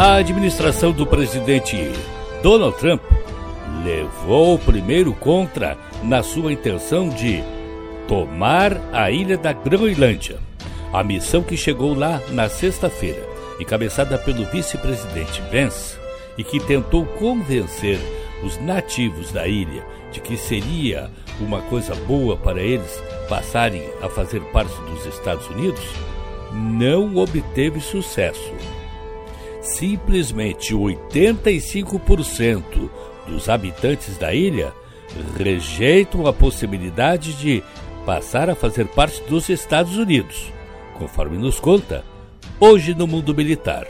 A administração do presidente Donald Trump levou o primeiro contra na sua intenção de tomar a ilha da Groenlândia. A missão que chegou lá na sexta-feira, encabeçada pelo vice-presidente Vance, e que tentou convencer os nativos da ilha de que seria uma coisa boa para eles passarem a fazer parte dos Estados Unidos, não obteve sucesso. Simplesmente 85% dos habitantes da ilha rejeitam a possibilidade de passar a fazer parte dos Estados Unidos, conforme nos conta Hoje no Mundo Militar.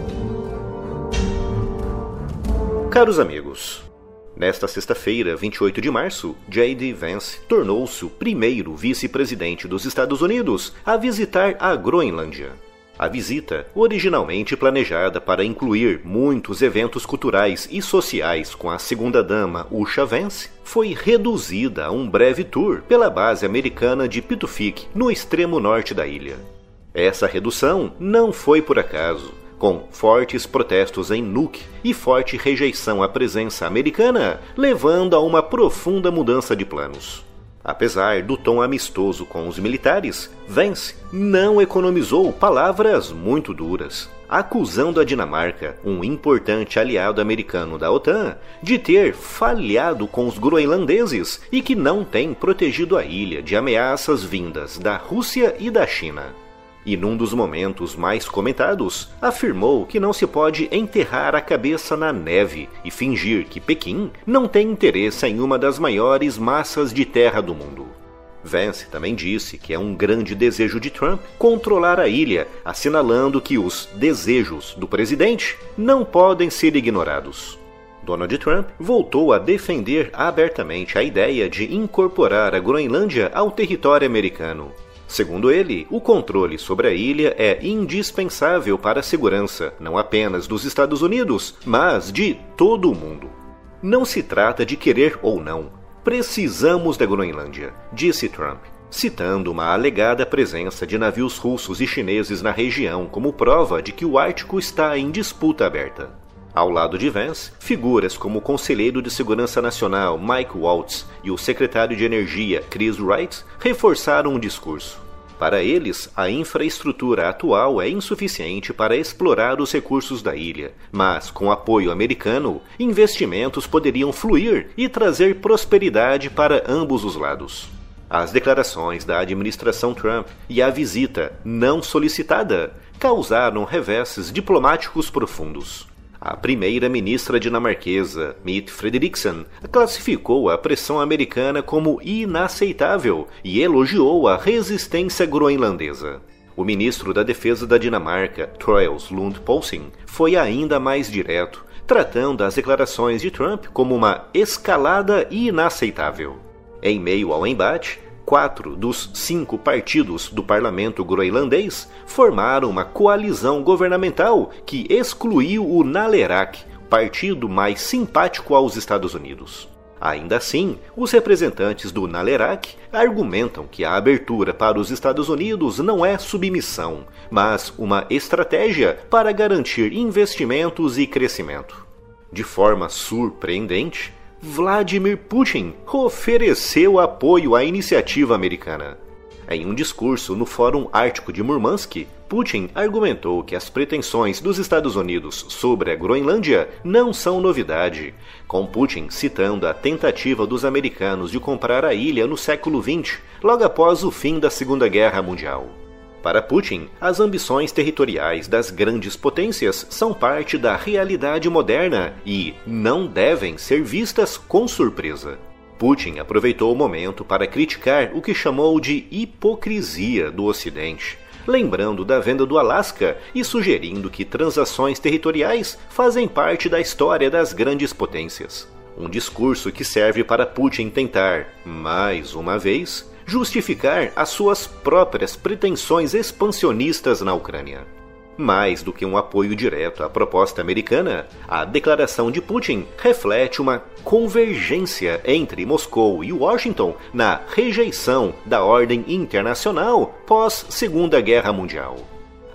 Caros amigos, nesta sexta-feira, 28 de março, J.D. Vance tornou-se o primeiro vice-presidente dos Estados Unidos a visitar a Groenlândia. A visita, originalmente planejada para incluir muitos eventos culturais e sociais com a segunda-dama Usha Vance, foi reduzida a um breve tour pela base americana de Pituffik, no extremo norte da ilha. Essa redução não foi por acaso. Com fortes protestos em Nuuk e forte rejeição à presença americana, levando a uma profunda mudança de planos. Apesar do tom amistoso com os militares, Vance não economizou palavras muito duras, acusando a Dinamarca, um importante aliado americano da OTAN, de ter falhado com os groenlandeses e que não tem protegido a ilha de ameaças vindas da Rússia e da China. E num dos momentos mais comentados, afirmou que não se pode enterrar a cabeça na neve e fingir que Pequim não tem interesse em uma das maiores massas de terra do mundo. Vance também disse que é um grande desejo de Trump controlar a ilha, assinalando que os desejos do presidente não podem ser ignorados. Donald Trump voltou a defender abertamente a ideia de incorporar a Groenlândia ao território americano. Segundo ele, o controle sobre a ilha é indispensável para a segurança, não apenas dos Estados Unidos, mas de todo o mundo. Não se trata de querer ou não. Precisamos da Groenlândia, disse Trump, citando uma alegada presença de navios russos e chineses na região como prova de que o Ártico está em disputa aberta. Ao lado de Vance, figuras como o conselheiro de Segurança Nacional Mike Waltz e o secretário de Energia Chris Wright reforçaram o discurso. Para eles, a infraestrutura atual é insuficiente para explorar os recursos da ilha, mas, com apoio americano, investimentos poderiam fluir e trazer prosperidade para ambos os lados. As declarações da administração Trump e a visita não solicitada causaram reveses diplomáticos profundos. A primeira-ministra dinamarquesa, Mette Frederiksen, classificou a pressão americana como inaceitável e elogiou a resistência groenlandesa. O ministro da Defesa da Dinamarca, Troels Lund Poulsen, foi ainda mais direto, tratando as declarações de Trump como uma escalada inaceitável. Em meio ao embate, 4 dos 5 partidos do parlamento groenlandês formaram uma coalizão governamental que excluiu o Naleraq, partido mais simpático aos Estados Unidos. Ainda assim, os representantes do Naleraq argumentam que a abertura para os Estados Unidos não é submissão, mas uma estratégia para garantir investimentos e crescimento. De forma surpreendente, Vladimir Putin ofereceu apoio à iniciativa americana. Em um discurso no Fórum Ártico de Murmansk, Putin argumentou que as pretensões dos Estados Unidos sobre a Groenlândia não são novidade, com Putin citando a tentativa dos americanos de comprar a ilha no século XX, logo após o fim da Segunda Guerra Mundial. Para Putin, as ambições territoriais das grandes potências são parte da realidade moderna e não devem ser vistas com surpresa. Putin aproveitou o momento para criticar o que chamou de hipocrisia do Ocidente, lembrando da venda do Alasca e sugerindo que transações territoriais fazem parte da história das grandes potências. Um discurso que serve para Putin tentar, mais uma vez, justificar as suas próprias pretensões expansionistas na Ucrânia. Mais do que um apoio direto à proposta americana, a declaração de Putin reflete uma convergência entre Moscou e Washington na rejeição da ordem internacional pós-Segunda Guerra Mundial.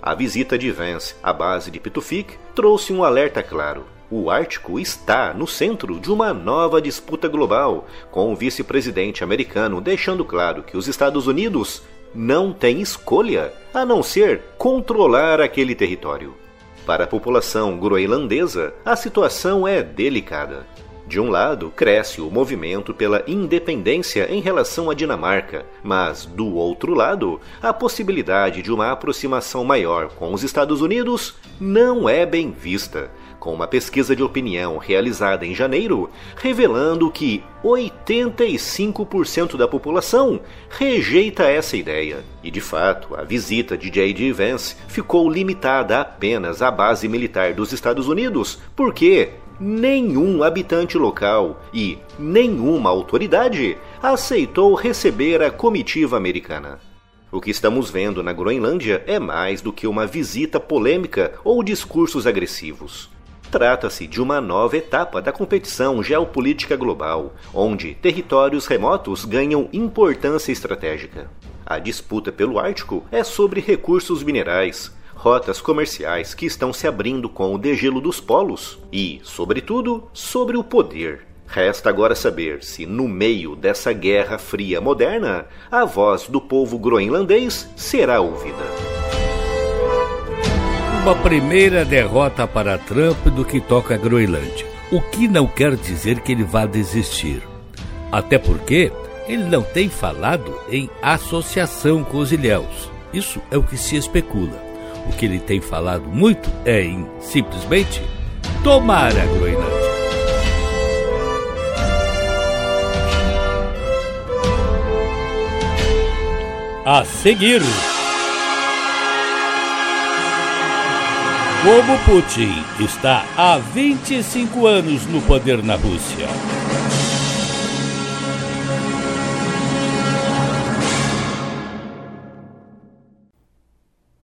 A visita de Vance à base de Pituffik trouxe um alerta claro. O Ártico está no centro de uma nova disputa global, com o vice-presidente americano deixando claro que os Estados Unidos não têm escolha a não ser controlar aquele território. Para a população groenlandesa, a situação é delicada. De um lado, cresce o movimento pela independência em relação à Dinamarca, mas, do outro lado, a possibilidade de uma aproximação maior com os Estados Unidos não é bem vista, com uma pesquisa de opinião realizada em janeiro revelando que 85% da população rejeita essa ideia. E, de fato, a visita de J.D. Vance ficou limitada apenas à base militar dos Estados Unidos, porque nenhum habitante local e nenhuma autoridade aceitou receber a comitiva americana. O que estamos vendo na Groenlândia é mais do que uma visita polêmica ou discursos agressivos. Trata-se de uma nova etapa da competição geopolítica global, onde territórios remotos ganham importância estratégica. A disputa pelo Ártico é sobre recursos minerais, rotas comerciais que estão se abrindo com o degelo dos polos e, sobretudo, sobre o poder. Resta agora saber se, no meio dessa guerra fria moderna, a voz do povo groenlandês será ouvida. Uma primeira derrota para Trump do que toca a Groenlândia, o que não quer dizer que ele vá desistir. Até porque ele não tem falado em associação com os ilhéus. Isso é o que se especula. O que ele tem falado muito é em, simplesmente, tomar a Groenlândia. A seguir, como Putin está há 25 anos no poder na Rússia.